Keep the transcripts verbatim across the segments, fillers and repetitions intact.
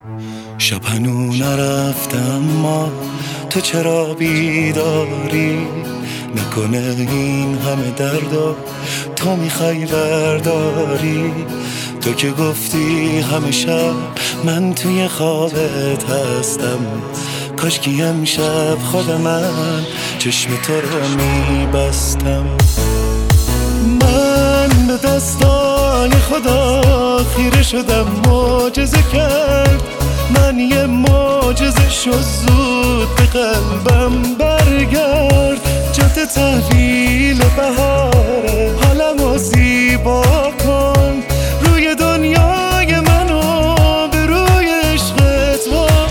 شب هنو نرفتم ما تو چرا بیداری؟ نکنه این همه درد و تو میخوای برداری؟ تو که گفتی همه شب من توی خوابت هستم، کاشکی امشب خود من چشم تو رو میبستم. من به دستان خدا خیره شدم، معجزه کرد من یه معجزه شو، زود به قلبم برگرد. جات تحویل بهاره، حالمو زیبا کن، روی دنیای منو به روی عشقت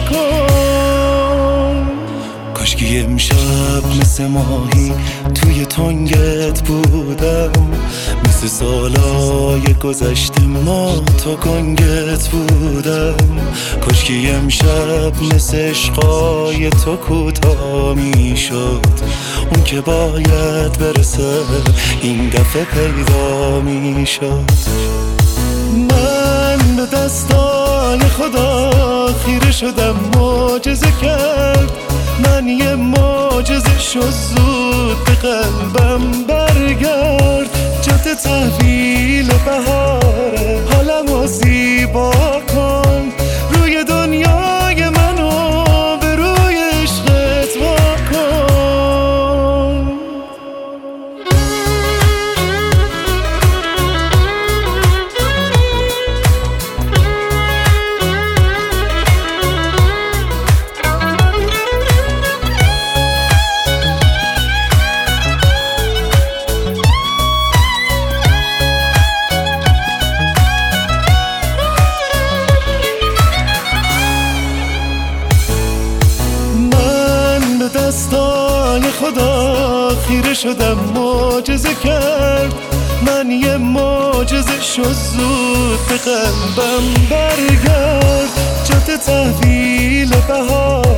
واکن. کاشکی امشب مثل ماهی توی تنگت بودم، مثل سالای گذشته ما تو کنگت بودم. کاشکی امشب مثل عشقای تو کوتاه میشد، اون که باید برسه این دفعه پیدا میشد. من به دستان خدا خیره شدم، معجزه کرد من یه معجزه شو، زود به قلبم برگرد. جات تحویل بهاره، حالمو زیبا کن، روی دنیای منو به روی عشقت واکن. دستان خدا خیره شدم، معجزه کرد من یه معجزه شو، زود به قلبم برگرد. جات تحویل بهار